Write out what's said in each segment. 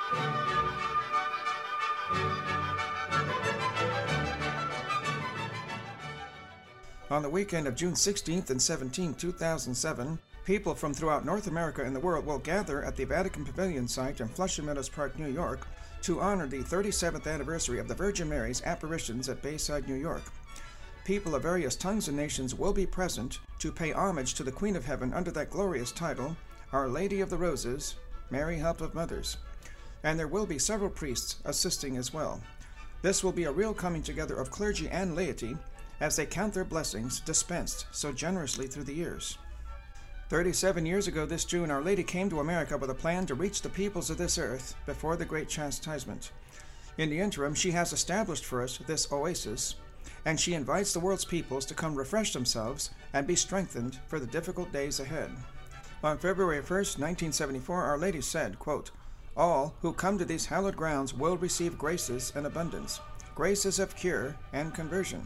On the weekend of June 16th and 17th, 2007, people from throughout North America and the world will gather at the Vatican Pavilion site in Flushing Meadows Park, New York, to honor the 37th anniversary of the Virgin Mary's apparitions at Bayside, New York. People of various tongues and nations will be present to pay homage to the Queen of Heaven under that glorious title, Our Lady of the Roses, Mary Help of Mothers. And there will be several priests assisting as well. This will be a real coming together of clergy and laity as they count their blessings dispensed so generously through the years. 37 years ago this June, Our Lady came to America with a plan to reach the peoples of this earth before the Great Chastisement. In the interim, she has established for us this oasis, and she invites the world's peoples to come refresh themselves and be strengthened for the difficult days ahead. On February 1st, 1974, Our Lady said, quote, "All who come to these hallowed grounds will receive graces in abundance, graces of cure and conversion."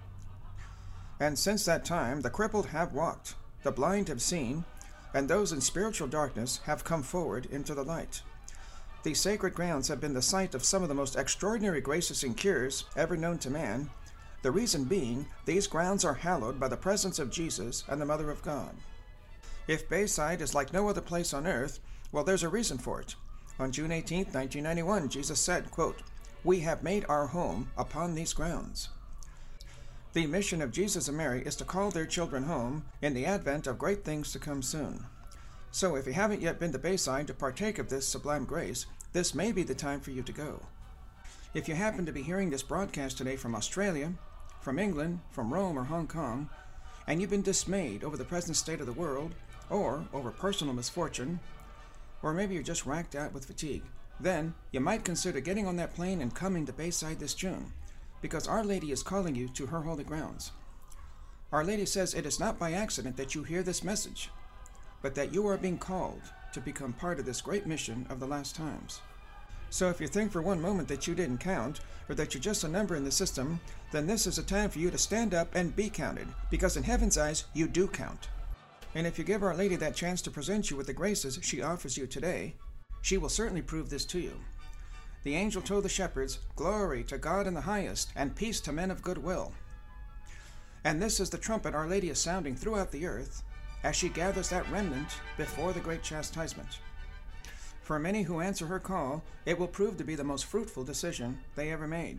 And since that time, the crippled have walked, the blind have seen, and those in spiritual darkness have come forward into the light. These sacred grounds have been the site of some of the most extraordinary graces and cures ever known to man, the reason being these grounds are hallowed by the presence of Jesus and the Mother of God. If Bayside is like no other place on earth, well, there's a reason for it. On June 18, 1991, Jesus said, quote, "We have made our home upon these grounds." The mission of Jesus and Mary is to call their children home in the advent of great things to come soon. So if you haven't yet been to Bayside to partake of this sublime grace, this may be the time for you to go. If you happen to be hearing this broadcast today from Australia, from England, from Rome or Hong Kong, and you've been dismayed over the present state of the world, or over personal misfortune, or maybe you're just racked out with fatigue, then you might consider getting on that plane and coming to Bayside this June, because Our Lady is calling you to her holy grounds. Our Lady says it is not by accident that you hear this message, but that you are being called to become part of this great mission of the last times. So if you think for one moment that you didn't count, or that you're just a number in the system, then this is a time for you to stand up and be counted, because in heaven's eyes, you do count. And if you give Our Lady that chance to present you with the graces she offers you today, she will certainly prove this to you. The angel told the shepherds, "Glory to God in the highest, and peace to men of good will." And this is the trumpet Our Lady is sounding throughout the earth as she gathers that remnant before the great chastisement. For many who answer her call, it will prove to be the most fruitful decision they ever made.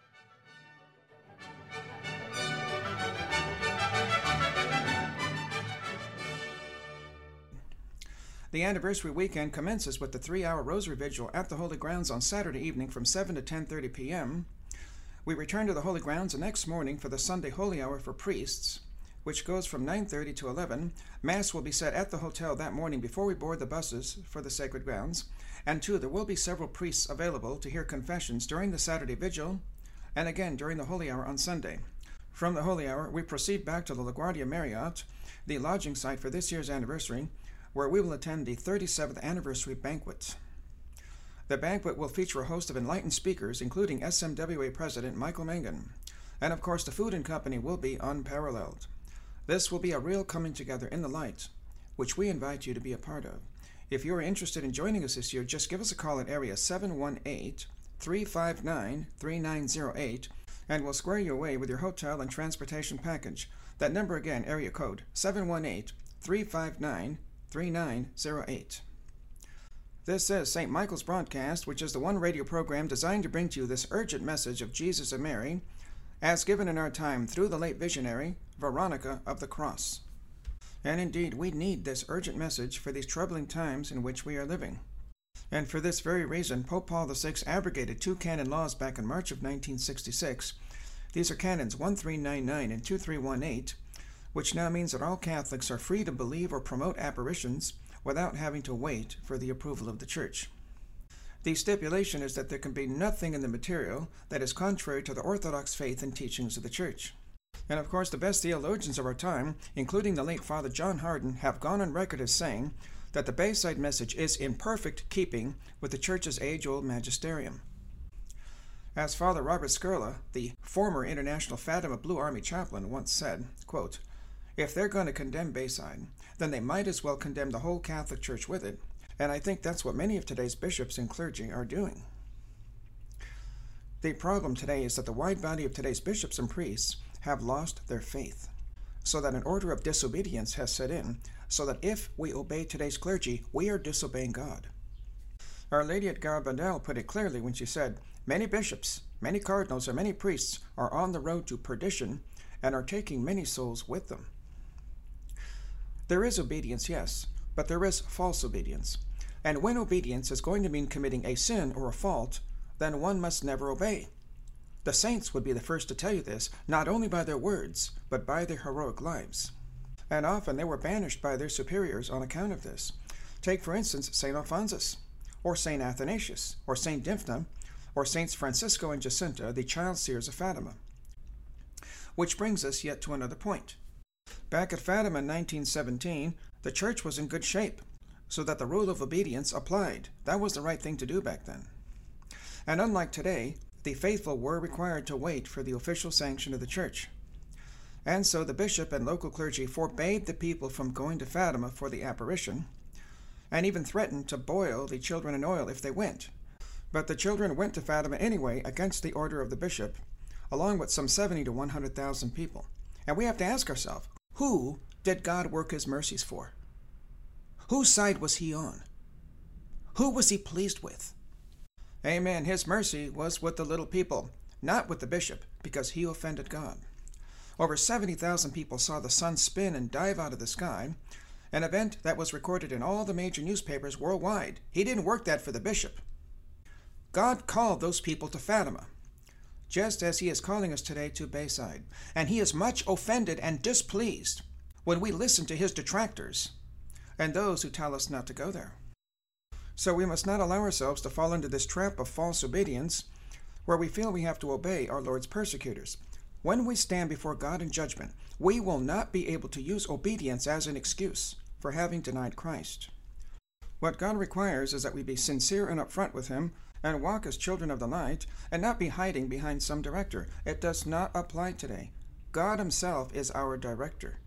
The anniversary weekend commences with the 3-hour Rosary Vigil at the Holy Grounds on Saturday evening from 7 to 10:30 p.m. We return to the Holy Grounds the next morning for the Sunday Holy Hour for priests, which goes from 9:30 to 11. Mass will be said at the hotel that morning before we board the buses for the sacred grounds, and there will be several priests available to hear confessions during the Saturday Vigil and again during the Holy Hour on Sunday. From the Holy Hour, we proceed back to the LaGuardia Marriott, the lodging site for this year's anniversary, where we will attend the 37th anniversary banquet. The banquet will feature a host of enlightened speakers, including SMWA President Michael Mangan, and of course the food and company will be unparalleled. This will be a real coming together in the light, which we invite you to be a part of. If you are interested in joining us this year, just give us a call at area 718-359-3908, and we'll square you away with your hotel and transportation package. That number again, area code 718-359-3908. This is St. Michael's Broadcast, which is the one radio program designed to bring to you this urgent message of Jesus and Mary, as given in our time through the late visionary Veronica of the Cross. And indeed, we need this urgent message for these troubling times in which we are living. And for this very reason, Pope Paul VI abrogated 2 canon laws back in March of 1966. These are canons 1399 and 2318, which now means that all Catholics are free to believe or promote apparitions without having to wait for the approval of the Church. The stipulation is that there can be nothing in the material that is contrary to the Orthodox faith and teachings of the Church. And of course, the best theologians of our time, including the late Father John Hardon, have gone on record as saying that the Bayside message is in perfect keeping with the Church's age-old magisterium. As Father Robert Skurla, the former International Fatima Blue Army chaplain, once said, quote, "If they're going to condemn Bayside, then they might as well condemn the whole Catholic Church with it, And I think that's what many of today's bishops and clergy are doing. The problem today is that the wide body of today's bishops and priests have lost their faith, so that an order of disobedience has set in, so that if we obey today's clergy, we are disobeying God. Our Lady at Garabandal put it clearly when she said, "Many bishops, many cardinals, and many priests are on the road to perdition and are taking many souls with them." There is obedience, yes, but there is false obedience. And when obedience is going to mean committing a sin or a fault, then one must never obey. The saints would be the first to tell you this, not only by their words, but by their heroic lives. And often they were banished by their superiors on account of this. Take, for instance, St. Alphonsus, or St. Athanasius, or St. Dymphna, or Saints Francisco and Jacinta, the child seers of Fatima. Which brings us yet to another point. Back at Fatima in 1917, the church was in good shape, so that the rule of obedience applied. That was the right thing to do back then. And unlike today, the faithful were required to wait for the official sanction of the church. And so the bishop and local clergy forbade the people from going to Fatima for the apparition, and even threatened to boil the children in oil if they went. But the children went to Fatima anyway against the order of the bishop, along with some 70 to 100,000 people. And we have to ask ourselves, who did God work his mercies for? Whose side was he on? Who was he pleased with? Amen. His mercy was with the little people, not with the bishop, because he offended God. Over 70,000 people saw the sun spin and dive out of the sky, an event that was recorded in all the major newspapers worldwide. He didn't work that for the bishop. God called those people to Fatima, just as he is calling us today to Bayside. And he is much offended and displeased when we listen to his detractors and those who tell us not to go there. So we must not allow ourselves to fall into this trap of false obedience, where we feel we have to obey our Lord's persecutors. When we stand before God in judgment, we will not be able to use obedience as an excuse for having denied Christ. What God requires is that we be sincere and upfront with him and walk as children of the light and not be hiding behind some director. It does not apply today. God himself is our director.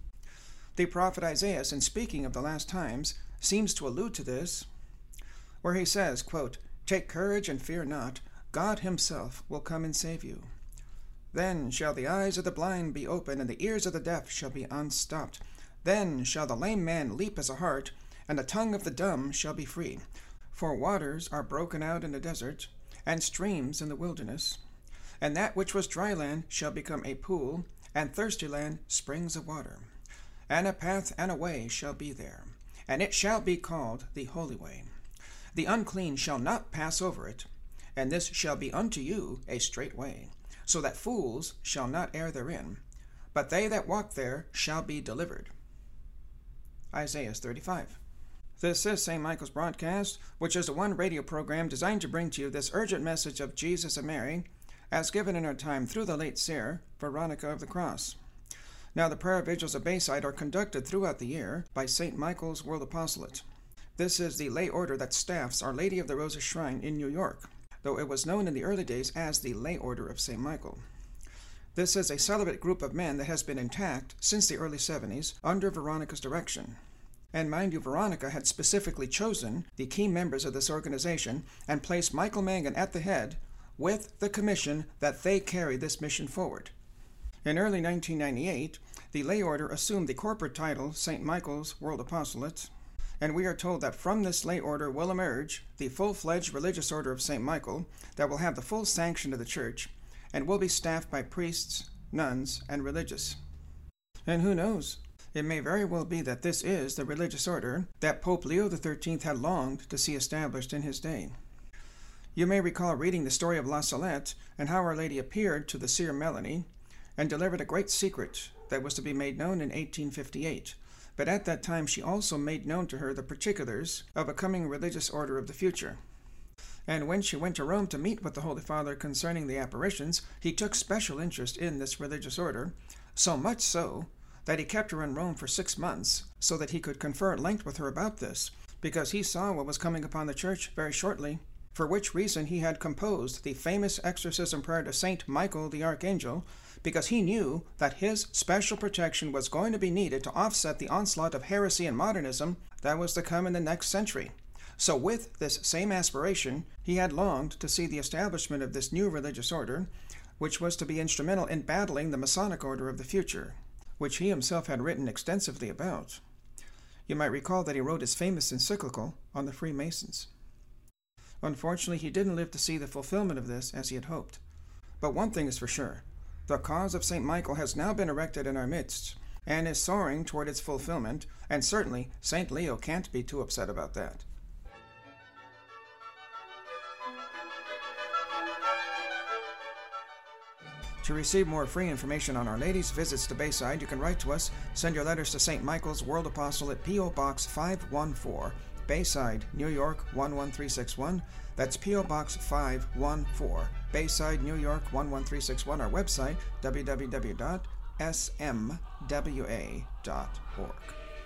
The prophet Isaiah, in speaking of the last times, seems to allude to this, where he says, quote, "Take courage and fear not. God himself will come and save you. Then shall the eyes of the blind be opened, and the ears of the deaf shall be unstopped. Then shall the lame man leap as a hart, and the tongue of the dumb shall be free. For waters are broken out in the desert, and streams in the wilderness. And that which was dry land shall become a pool, and thirsty land springs of water. And a path and a way shall be there, and it shall be called the Holy Way. The unclean shall not pass over it, and this shall be unto you a straight way, so that fools shall not err therein, but they that walk there shall be delivered." Isaiah 35. This is St. Michael's Broadcast, which is the one radio program designed to bring to you this urgent message of Jesus and Mary, as given in our time through the late seer, Veronica of the Cross. Now, the prayer vigils of Bayside are conducted throughout the year by St. Michael's World Apostolate. This is the lay order that staffs Our Lady of the Roses Shrine in New York, though it was known in the early days as the Lay Order of St. Michael. This is a celibate group of men that has been intact since the early 70s under Veronica's direction. And mind you, Veronica had specifically chosen the key members of this organization and placed Michael Mangan at the head with the commission that they carry this mission forward. In early 1998, the lay order assumed the corporate title St. Michael's World Apostolate, and we are told that from this lay order will emerge the full-fledged religious order of St. Michael that will have the full sanction of the Church and will be staffed by priests, nuns, and religious. And who knows? It may very well be that this is the religious order that Pope Leo XIII had longed to see established in his day. You may recall reading the story of La Salette and how Our Lady appeared to the seer Melanie and delivered a great secret that was to be made known in 1858. But at that time she also made known to her the particulars of a coming religious order of the future. And when she went to Rome to meet with the Holy Father concerning the apparitions, he took special interest in this religious order, so much so that he kept her in Rome for 6 months so that he could confer at length with her about this, because he saw what was coming upon the Church very shortly, for which reason he had composed the famous exorcism prayer to Saint Michael the Archangel, because he knew that his special protection was going to be needed to offset the onslaught of heresy and modernism that was to come in the next century. So with this same aspiration, he had longed to see the establishment of this new religious order, which was to be instrumental in battling the Masonic order of the future, which he himself had written extensively about. You might recall that he wrote his famous encyclical on the Freemasons. Unfortunately, he didn't live to see the fulfillment of this as he had hoped. But one thing is for sure, the cause of St. Michael has now been erected in our midst, and is soaring toward its fulfillment, and certainly St. Leo can't be too upset about that. To receive more free information on Our Lady's visits to Bayside, you can write to us. Send your letters to St. Michael's World Apostle at P.O. Box 514, Bayside, New York 11361. That's P.O. Box 514, Bayside, New York 11361. Our website, www.smwa.org.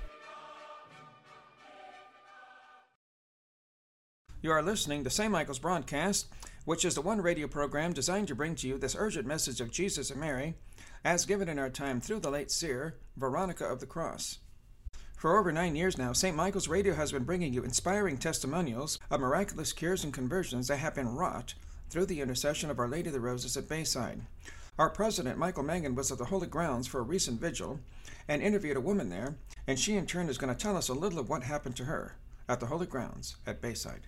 You are listening to St. Michael's Broadcast, which is the one radio program designed to bring to you this urgent message of Jesus and Mary, as given in our time through the late seer, Veronica of the Cross. For over 9 years now, St. Michael's Radio has been bringing you inspiring testimonials of miraculous cures and conversions that have been wrought through the intercession of Our Lady of the Roses at Bayside. Our president, Michael Mangan, was at the Holy Grounds for a recent vigil and interviewed a woman there, and she in turn is going to tell us a little of what happened to her at the Holy Grounds at Bayside.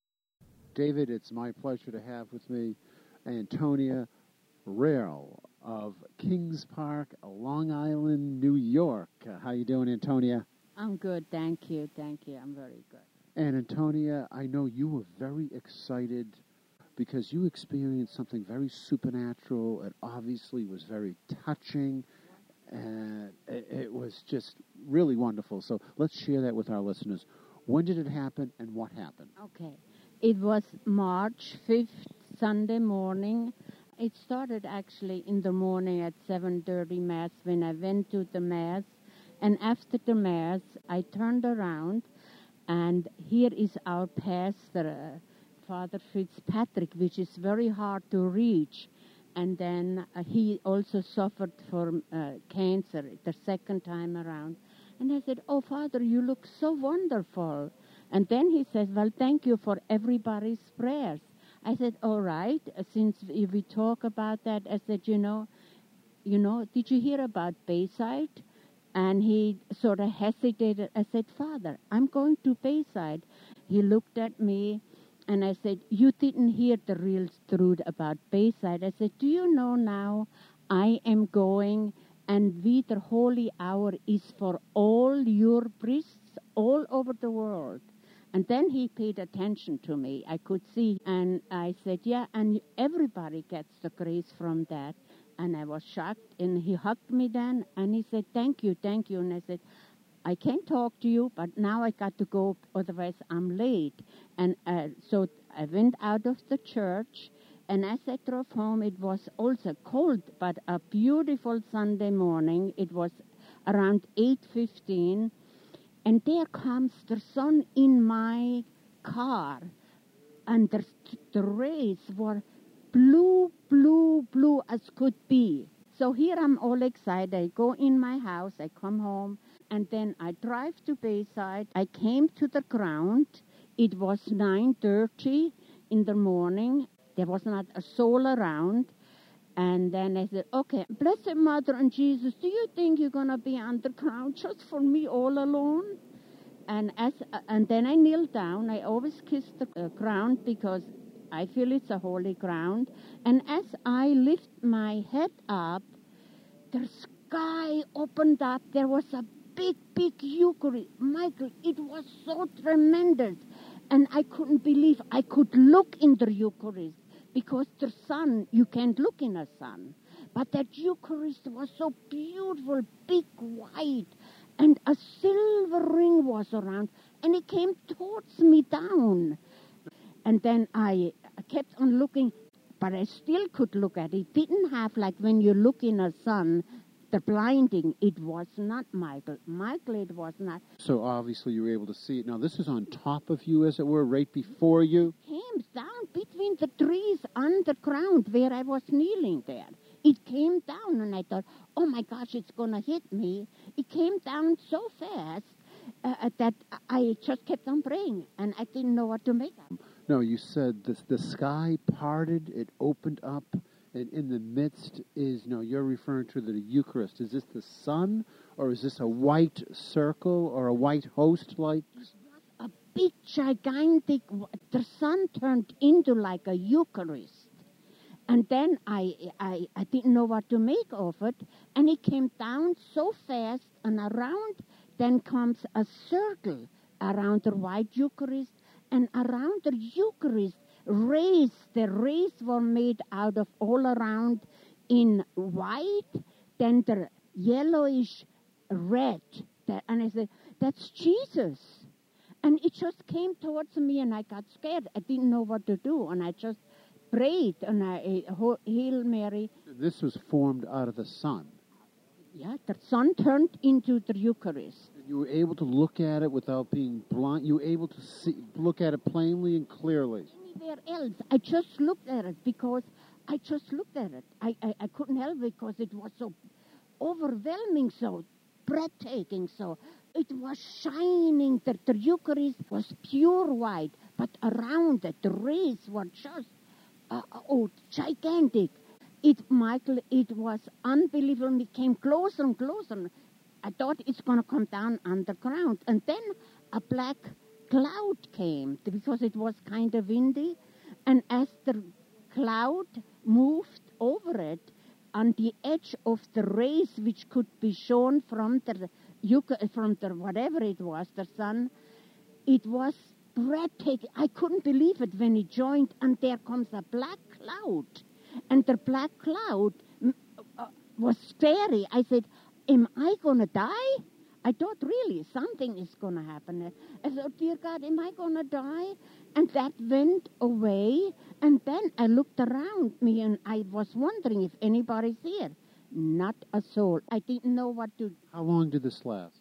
David, it's my pleasure to have with me Antonia Rail of Kings Park, Long Island, New York. How you doing, Antonia? I'm good, thank you. I'm very good. And Antonia, I know you were very excited because you experienced something very supernatural. It obviously was very touching, and it was just really wonderful. So let's share that with our listeners. When did it happen, and what happened? Okay. It was March 5th, Sunday morning. It started actually in the morning at 7:30 Mass when I went to the Mass. And after the Mass, I turned around, and here is our pastor, Father Fitzpatrick, which is very hard to reach. And then he also suffered from cancer the second time around. And I said, "Oh, Father, you look so wonderful." And then he says, "Well, thank you for everybody's prayers." I said, "All right, since we talk about that," I said, you know, did you hear about Bayside? And he sort of hesitated. I said, "Father, I'm going to Bayside." He looked at me, and I said, "You didn't hear the real truth about Bayside." I said, "Do you know now I am going, and the holy hour is for all your priests all over the world." And then he paid attention to me. I could see. And I said, "Yeah, and everybody gets the grace from that." And I was shocked. And he hugged me then. And he said, thank you. And I said, "I can't talk to you, but now I got to go. Otherwise, I'm late." And so I went out of the church. And as I drove home, it was also cold, but a beautiful Sunday morning. It was around 8:15. And there comes the sun in my car, and the rays were blue as could be. So here I'm all excited. I go in my house, I come home, and then I drive to Bayside. I came to the ground. It was 9:30 in the morning. There was not a soul around. And then I said, "Okay, Blessed Mother and Jesus, do you think you're going to be on the ground just for me all alone?" And then I kneel down. I always kiss the ground because I feel it's a holy ground. And as I lift my head up, the sky opened up. There was a big Eucharist. Michael, it was so tremendous. And I couldn't believe I could look in the Eucharist. Because the sun, you can't look in a sun. But that Eucharist was so beautiful, big, white, and a silver ring was around, and it came towards me down. And then I kept on looking, but I still could look at it. It didn't have, like when you look in a sun, the blinding. It was not Michael. It was not. So obviously you were able to see it. Now this is on top of you, as it were, right before you? It came down between the trees on the ground where I was kneeling there. It came down, and I thought, oh my gosh, it's going to hit me. It came down so fast, that I just kept on praying, and I didn't know what to make of. No, you said the sky parted, it opened up, and in the midst is, no, you're referring to the Eucharist. Is this the sun, or is this a white circle, or a white host like? A big, gigantic, the sun turned into like a Eucharist. And then I didn't know what to make of it, and it came down so fast, and around then comes a circle around the white Eucharist, and around the Eucharist, rays, the rays were made out of all around in white, then the yellowish red, and I said, that's Jesus. And it just came towards me, and I got scared. I didn't know what to do, and I just prayed, and Hail Mary. This was formed out of the sun. Yeah, the sun turned into the Eucharist. You were able to look at it without being blind. You were able to look at it plainly and clearly. Anywhere else, I just looked at it because I just looked at it. I couldn't help it because it was so overwhelming, so breathtaking, so it was shining. The Eucharist was pure white, but around it, the rays were just gigantic. Michael, it was unbelievable. It came closer and closer. I thought it's going to come down underground. And then a black cloud came because it was kind of windy. And as the cloud moved over it, on the edge of the rays, which could be shown from the whatever it was, the sun, it was breathtaking. I couldn't believe it when it joined, and there comes a black cloud. And the black cloud was scary. I said, am I going to die? I thought, really, something is going to happen. I said, oh, dear God, am I going to die? And that went away. And then I looked around me, and I was wondering if anybody's here. Not a soul. I didn't know what to do. How long did this last?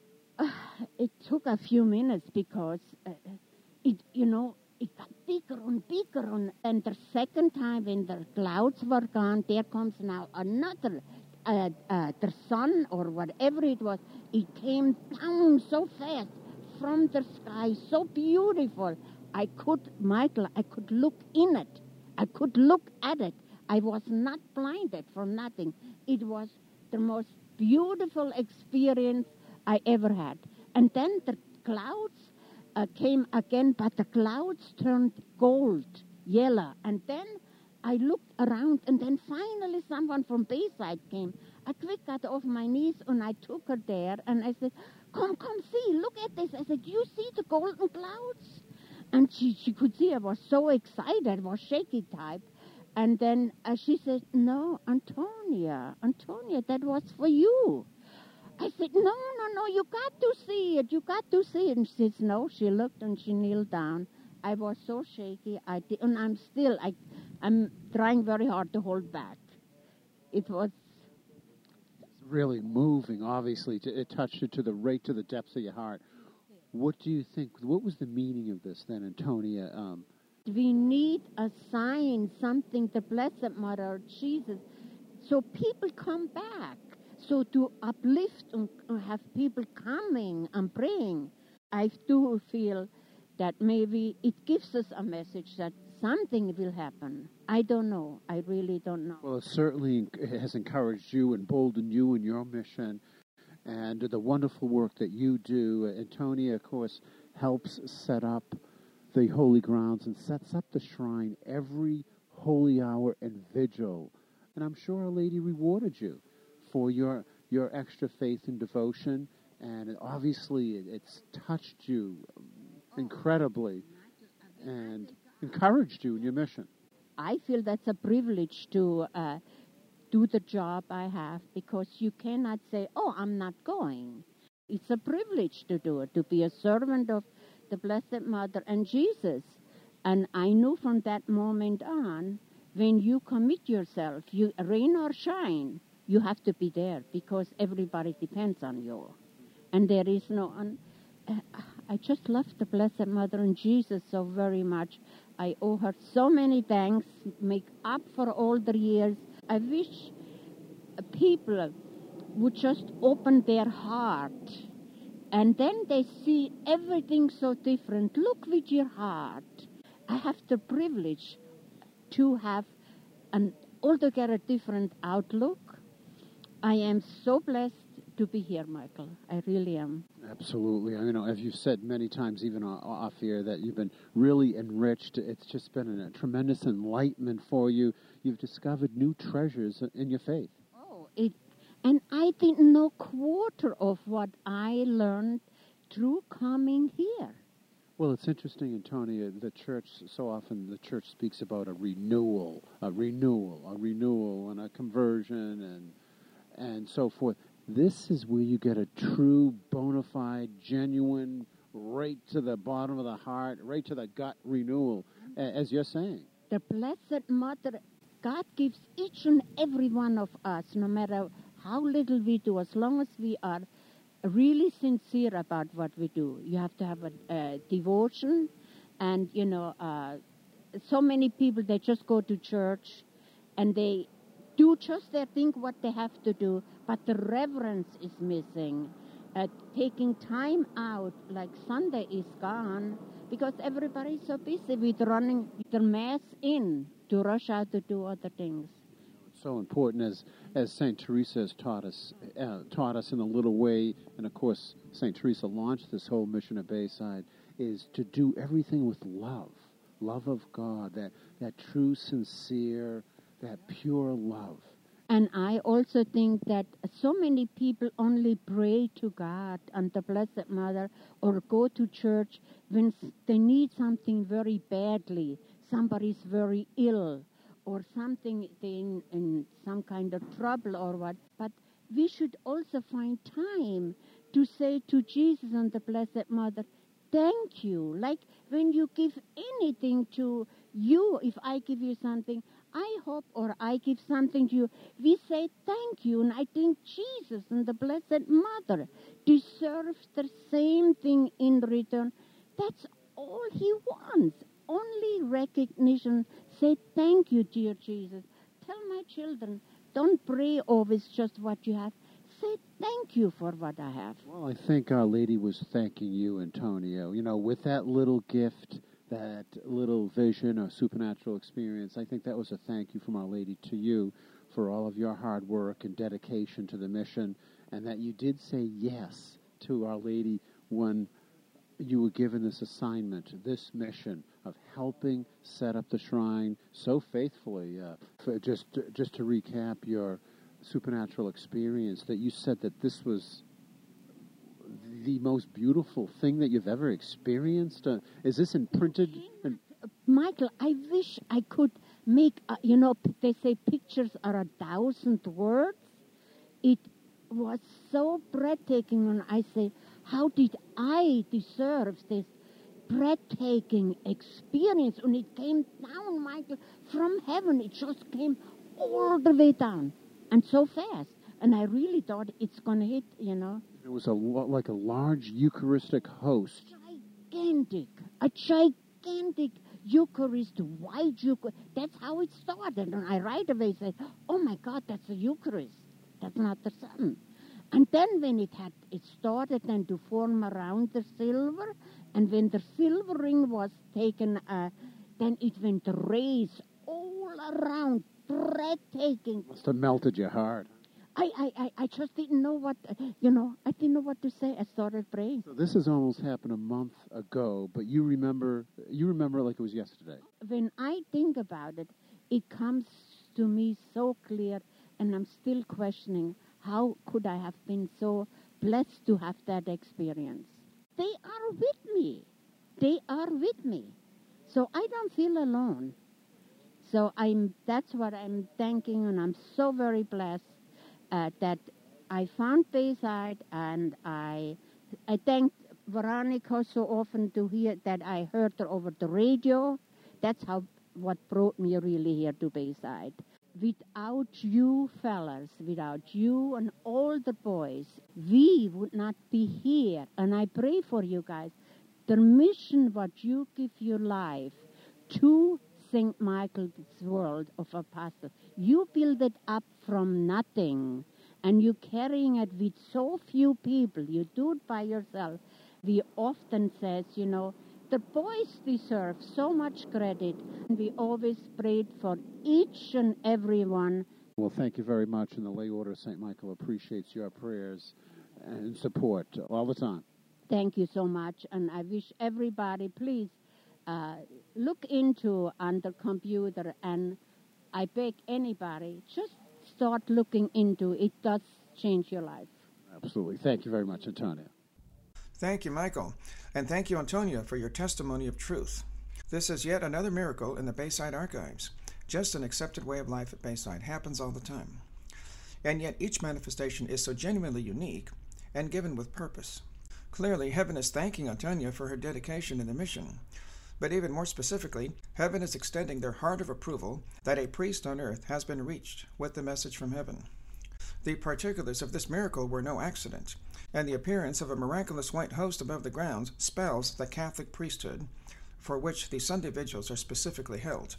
It took a few minutes because, it got bigger and bigger. And the second time when the clouds were gone, there comes now another, the sun or whatever it was. It came down so fast from the sky, so beautiful. Michael, I could look in it. I could look at it. I was not blinded from nothing. It was the most beautiful experience I ever had. And then the clouds came again, but the clouds turned gold, yellow. And then I looked around, and then finally someone from Bayside came. I quick got off my knees, and I took her there, and I said, come see, look at this. I said, you see the golden clouds? And she could see I was so excited, I was shaky type. And then she said, no, Antonia, that was for you. I said, no, you got to see it. And she says, no. She looked and she kneeled down. I was so shaky. And I'm trying very hard to hold back. It was really moving, obviously. It touched it right to the depths of your heart. What do you think? What was the meaning of this then, Antonia? We need a sign, something, the Blessed Mother, Jesus, so people come back. So to uplift and have people coming and praying, I do feel that maybe it gives us a message that something will happen. I don't know. I really don't know. Well, it certainly has encouraged you, emboldened you in your mission, and the wonderful work that you do. Antonia, of course, helps set up the holy grounds and sets up the shrine every holy hour and vigil. And I'm sure Our Lady rewarded you for your extra faith and devotion, and obviously it's touched you incredibly and encouraged you in your mission. I feel that's a privilege to do the job I have, because you cannot say, oh, I'm not going. It's a privilege to do it, to be a servant of the Blessed Mother and Jesus. And I knew from that moment on, when you commit yourself, you rain or shine, you have to be there, because everybody depends on you. And there is no... I just love the Blessed Mother and Jesus so very much. I owe her so many thanks, make up for all the years. I wish people would just open their heart And then they see everything so different. Look with your heart. I have the privilege to have an altogether different outlook. I am so blessed to be here, Michael. I really am. Absolutely. I know, as you've said many times, even off here, that you've been really enriched. It's just been a tremendous enlightenment for you. You've discovered new treasures in your faith. And I didn't know quarter of what I learned through coming here. Well, it's interesting, Antonia, the church speaks about a renewal, and a conversion, and so forth. This is where you get a true, bona fide, genuine, right to the bottom of the heart, right to the gut renewal, as you're saying. The Blessed Mother, God gives each and every one of us, no matter how little we do, as long as we are really sincere about what we do. You have to have a devotion, and, so many people, they just go to church, and they do just they think what they have to do, but the reverence is missing. Taking time out, like Sunday is gone, because everybody's so busy with running the mass in to rush out to do other things. So important, as St. Teresa has taught us in a little way, and of course St. Teresa launched this whole mission at Bayside, is to do everything with love of God, that true, sincere, that pure love. And I also think that so many people only pray to God and the Blessed Mother or go to church when they need something very badly. Somebody's very ill or something in some kind of trouble or what. But we should also find time to say to Jesus and the Blessed Mother, thank you. Like when you give anything to you, if I give you something, I hope, or I give something to you, we say thank you. And I think Jesus and the Blessed Mother deserve the same thing in return. That's all he wants. Only recognition. Say thank you, dear Jesus. Tell my children, don't pray always just what you have. Say thank you for what I have. Well, I think Our Lady was thanking you, Antonio. With that little gift, that little vision or supernatural experience, I think that was a thank you from Our Lady to you for all of your hard work and dedication to the mission, and that you did say yes to Our Lady when you were given this assignment, this mission of helping set up the shrine so faithfully. Just to recap your supernatural experience, that you said that this was the most beautiful thing that you've ever experienced. Is this imprinted? Michael, I wish I could make, they say pictures are 1,000 words. It was so breathtaking, and I say, how did I deserve this breathtaking experience? And it came down, Michael, from heaven. It just came all the way down, and so fast. And I really thought it's going to hit, It was like a large Eucharistic host. A gigantic Eucharist, white Eucharist. That's how it started. And I right away said, oh my God, that's a Eucharist. That's not the sun. And then when it started then to form around the silver, and when the silver ring was taken, then it went to raise all around, breathtaking. Must have melted your heart. I just didn't know what, I didn't know what to say. I started praying. So this has almost happened a month ago, but you remember like it was yesterday. When I think about it, it comes to me so clear, and I'm still questioning, how could I have been so blessed to have that experience? They are with me. They are with me. So I don't feel alone. So that's what I'm thanking, and I'm so very blessed that I found Bayside, and I thank Veronica so often to hear that I heard her over the radio. That's what brought me really here to Bayside. Without you fellas, without you and all the boys, we would not be here. And I pray for you guys. The mission what you give your life to St. Michael's World of Apostles, you build it up from nothing. and you're carrying it with so few people. You do it by yourself. We often says, the boys deserve so much credit. We always prayed for each and every one. Well, thank you very much, and the Lay Order of St. Michael appreciates your prayers and support all the time. Thank you so much, and I wish everybody, please, look into on the computer, and I beg anybody, just start looking into it. It does change your life. Absolutely. Thank you very much, Antonia. Thank you, Michael. And thank you, Antonia, for your testimony of truth. This is yet another miracle in the Bayside archives. Just an accepted way of life at Bayside happens all the time. And yet each manifestation is so genuinely unique and given with purpose. Clearly, heaven is thanking Antonia for her dedication in the mission. But even more specifically, heaven is extending their heart of approval that a priest on earth has been reached with the message from heaven. The particulars of this miracle were no accident, and the appearance of a miraculous white host above the grounds spells the Catholic priesthood, for which the Sunday vigils are specifically held.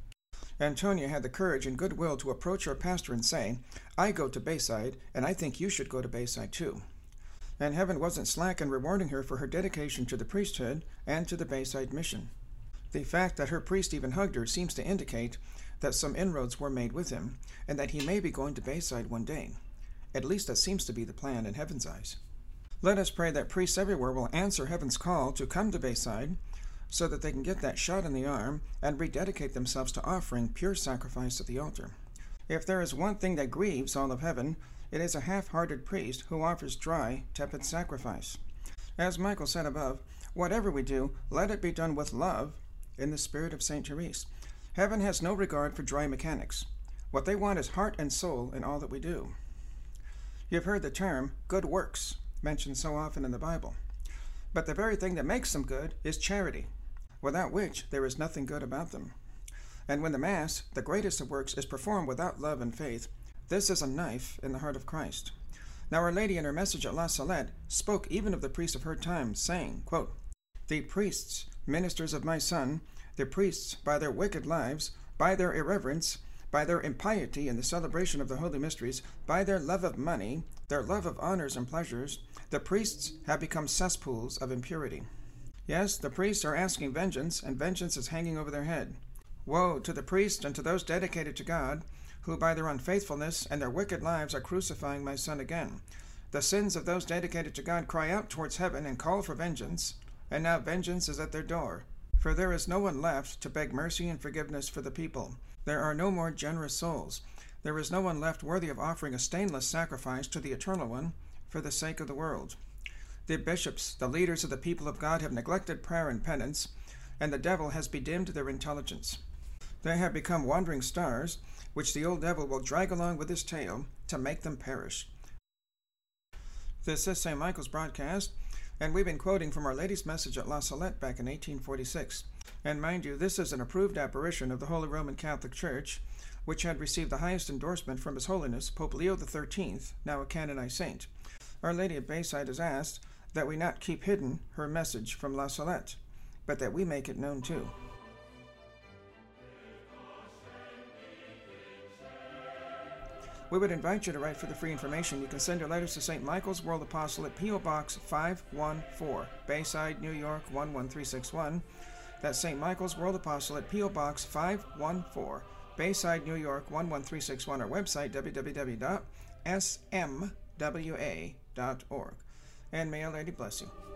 Antonia had the courage and goodwill to approach her pastor and say, "I go to Bayside, and I think you should go to Bayside too." And heaven wasn't slack in rewarding her for her dedication to the priesthood and to the Bayside mission. The fact that her priest even hugged her seems to indicate that some inroads were made with him, and that he may be going to Bayside one day. At least that seems to be the plan in heaven's eyes. Let us pray that priests everywhere will answer heaven's call to come to Bayside, so that they can get that shot in the arm and rededicate themselves to offering pure sacrifice at the altar. If there is one thing that grieves all of heaven, it is a half-hearted priest who offers dry, tepid sacrifice. As Michael said above, whatever we do, let it be done with love in the spirit of St. Therese. Heaven has no regard for dry mechanics. What they want is heart and soul in all that we do. You've heard the term good works mentioned so often in the Bible. But the very thing that makes them good is charity, without which there is nothing good about them. And when the Mass, the greatest of works, is performed without love and faith, this is a knife in the heart of Christ. Now Our Lady in her message at La Salette spoke even of the priests of her time, saying, quote, "The priests, ministers of my Son, the priests, by their wicked lives, by their irreverence, by their impiety in the celebration of the holy mysteries, by their love of money, their love of honors and pleasures, the priests have become cesspools of impurity." Yes, the priests are asking vengeance, and vengeance is hanging over their head. Woe to the priests and to those dedicated to God, who by their unfaithfulness and their wicked lives are crucifying my Son again. The sins of those dedicated to God cry out towards heaven and call for vengeance, and now vengeance is at their door. For there is no one left to beg mercy and forgiveness for the people. There are no more generous souls. There is no one left worthy of offering a stainless sacrifice to the Eternal One for the sake of the world. The bishops, the leaders of the people of God, have neglected prayer and penance, and the devil has bedimmed their intelligence. They have become wandering stars, which the old devil will drag along with his tail to make them perish. This is St. Michael's broadcast, and we've been quoting from Our Lady's message at La Salette back in 1846. And mind you, this is an approved apparition of the Holy Roman Catholic Church, which had received the highest endorsement from His Holiness Pope Leo XIII, now a canonized saint. Our Lady of Bayside has asked that we not keep hidden her message from La Salette, but that we make it known too. We would invite you to write for the free information. You can send your letters to St. Michael's World Apostle at P.O. Box 514, Bayside, New York 11361. That's St. Michael's World Apostle at P.O. Box 514, Bayside, New York 11361. Our website, www.smwa.org. And may Our Lady bless you.